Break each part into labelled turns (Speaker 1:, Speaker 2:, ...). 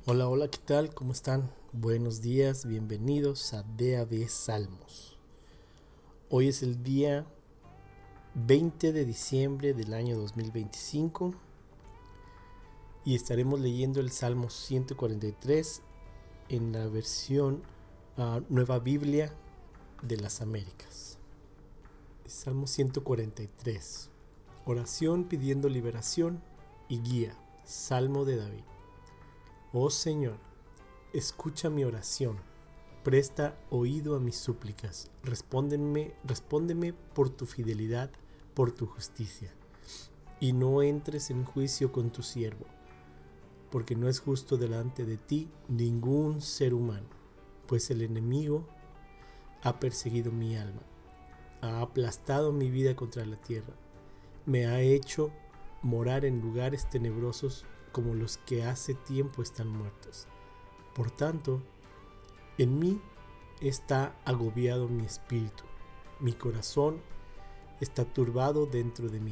Speaker 1: Hola, hola, ¿qué tal? ¿Cómo están? Buenos días, bienvenidos a DAB Salmos. Hoy es el día 20 de diciembre del año 2025 y estaremos leyendo el Salmo 143 en la versión Nueva Biblia de las Américas. Salmo 143. Oración pidiendo liberación y guía. Salmo de David. Oh Señor, escucha mi oración, presta oído a mis súplicas, respóndeme por tu fidelidad, por tu justicia, y no entres en juicio con tu siervo, porque no es justo delante de ti ningún ser humano, pues el enemigo ha perseguido mi alma, ha aplastado mi vida contra la tierra, me ha hecho morar en lugares tenebrosos como los que hace tiempo están muertos. Por tanto, en mí está agobiado mi espíritu, mi corazón está turbado dentro de mí.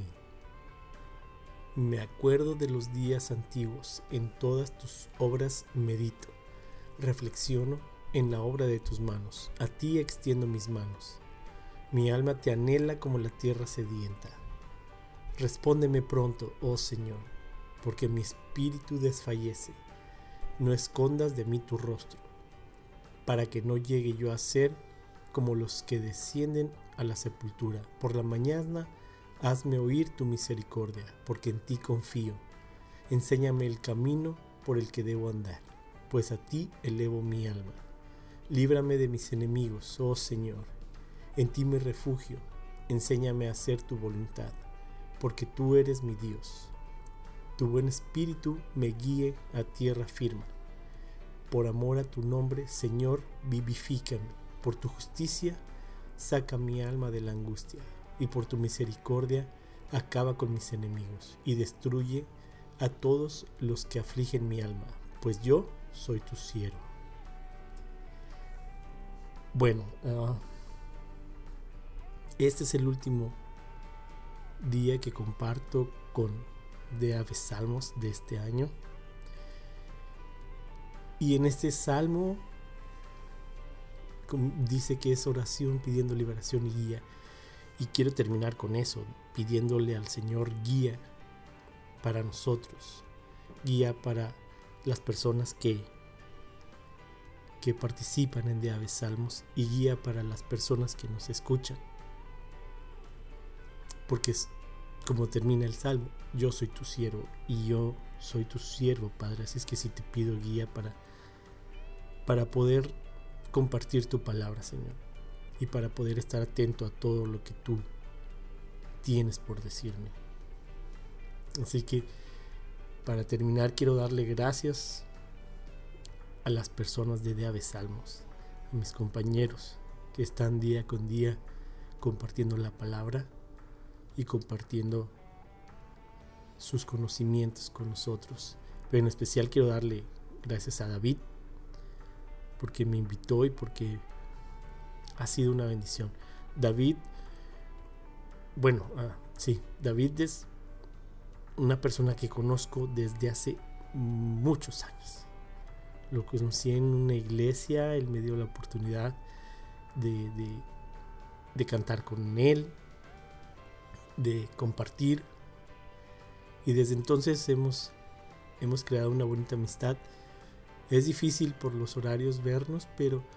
Speaker 1: Me acuerdo de los días antiguos, en todas tus obras medito, reflexiono en la obra de tus manos, a ti extiendo mis manos. Mi alma te anhela como la tierra sedienta. Respóndeme pronto, oh Señor, porque mi espíritu desfallece. No escondas de mí tu rostro, para que no llegue yo a ser como los que descienden a la sepultura. Por la mañana hazme oír tu misericordia, porque en ti confío. Enséñame el camino por el que debo andar, pues a ti elevo mi alma. Líbrame de mis enemigos, oh Señor. En ti me refugio. Enséñame a hacer tu voluntad, porque tú eres mi Dios. Tu buen espíritu me guíe a tierra firme. Por amor a tu nombre, Señor, vivifícame. Por tu justicia, saca mi alma de la angustia. Y por tu misericordia, acaba con mis enemigos. Y destruye a todos los que afligen mi alma, pues yo soy tu siervo. Bueno, este es el último día que comparto con DAB Salmos de este año. Y en este salmo dice que es oración pidiendo liberación y guía. Y quiero terminar con eso, pidiéndole al Señor guía para nosotros, guía para las personas que participan en DAB Salmos y guía para las personas que nos escuchan. Porque es como termina el salmo: yo soy tu siervo y yo soy tu siervo, Padre. Así es que sí te pido guía para poder compartir tu palabra, Señor, y para poder estar atento a todo lo que tú tienes por decirme. Así que para terminar quiero darle gracias a las personas de DAB Salmos, a mis compañeros que están día con día compartiendo la palabra y compartiendo sus conocimientos con nosotros. Pero en especial quiero darle gracias a David, porque me invitó y porque ha sido una bendición. David es una persona que conozco desde hace muchos años. Lo conocí en una iglesia, él me dio la oportunidad de cantar con él, de compartir, y desde entonces hemos creado una bonita amistad. Es difícil por los horarios vernos,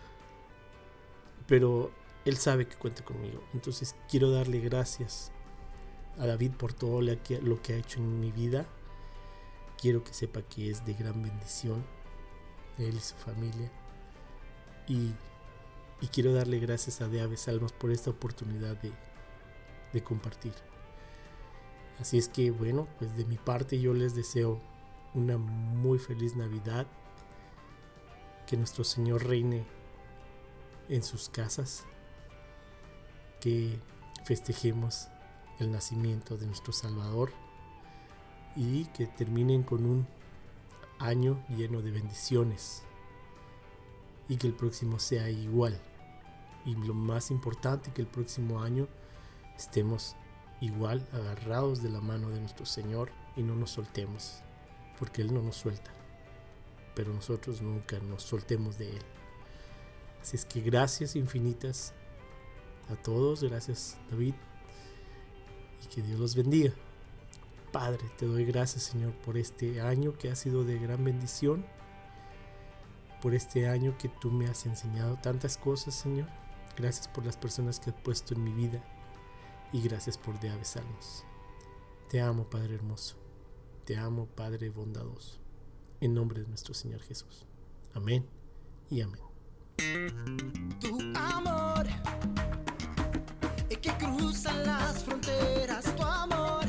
Speaker 1: pero él sabe que cuenta conmigo. Entonces quiero darle gracias a David por todo lo que ha hecho en mi vida. Quiero que sepa que es de gran bendición, él y su familia. Y quiero darle gracias a DAB Salmos por esta oportunidad de compartir. Así es que bueno, pues de mi parte yo les deseo una muy feliz Navidad. Que nuestro Señor reine en sus casas, que festejemos el nacimiento de nuestro Salvador y que terminen con un año lleno de bendiciones y que el próximo sea igual. Y lo más importante, que el próximo año estemos igual agarrados de la mano de nuestro Señor y no nos soltemos, porque Él no nos suelta. pero nosotros nunca nos soltemos de Él. Así es que gracias infinitas a todos, gracias David, y que Dios los bendiga. Padre, te doy gracias, Señor, por este año que ha sido de gran bendición, por este año que tú me has enseñado tantas cosas, Señor. Gracias por las personas que has puesto en mi vida y gracias por De Ave Salmos. Te amo, Padre hermoso, te amo, Padre bondadoso, en nombre de nuestro Señor Jesús. Amén y amén.
Speaker 2: Tu amor es que cruza las fronteras, tu amor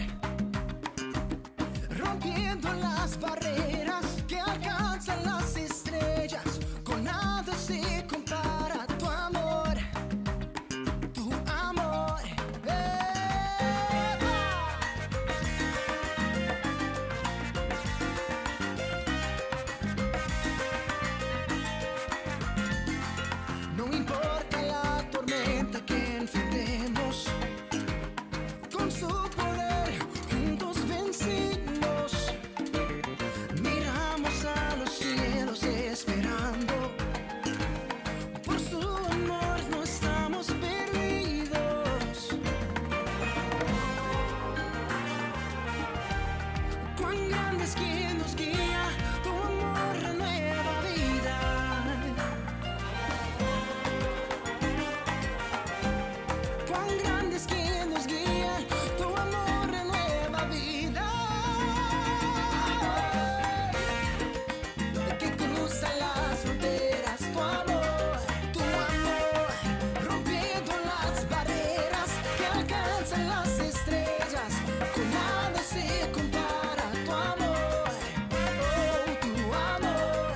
Speaker 2: rompiendo las barreras que alcanzan las estrellas, con nada se compara tu amor, tu amor. No importa la tormenta que enfrentemos, con su poder juntos vencimos. Miramos a los cielos esperando, por su amor no estamos perdidos. Cuán grande es quien nos guía, tu amor renueva vida. Cuán grande es quien nos guía, tu amor renueva vida. Que cruza las fronteras, tu amor, rompiendo las barreras que alcanzan las estrellas, con nada se compara tu amor, oh, tu amor.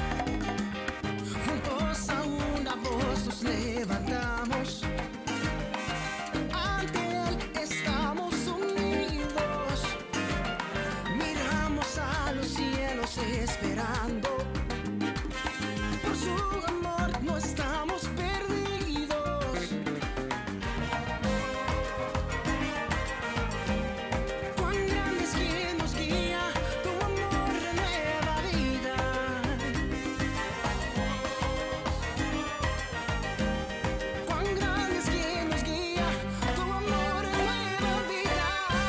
Speaker 2: Juntos a una voz nos levantamos, ante Él estamos unidos. Miramos a los cielos esperando, por su amor no estamos perdidos. Cuán grande es quien nos guía, tu amor renueva vida. Cuán grande es quien nos guía, tu amor renueva vida.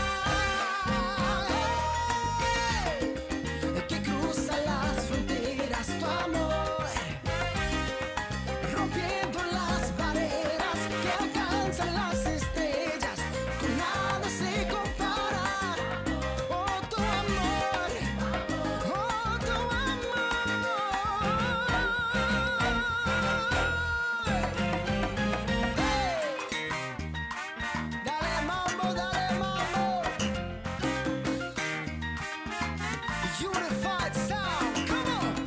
Speaker 2: Que cruza las fronteras, tu amor, rompiendo las barreras que alcanzan las estrellas, con nada se compara, oh, tu amor, oh, tu amor. Dale mambo, dale mambo. Unified sound, come on.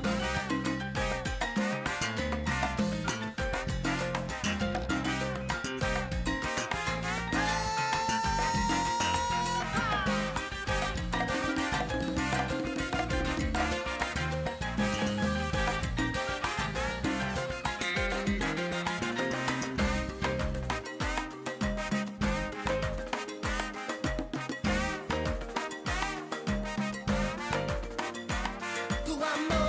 Speaker 2: Tu amor.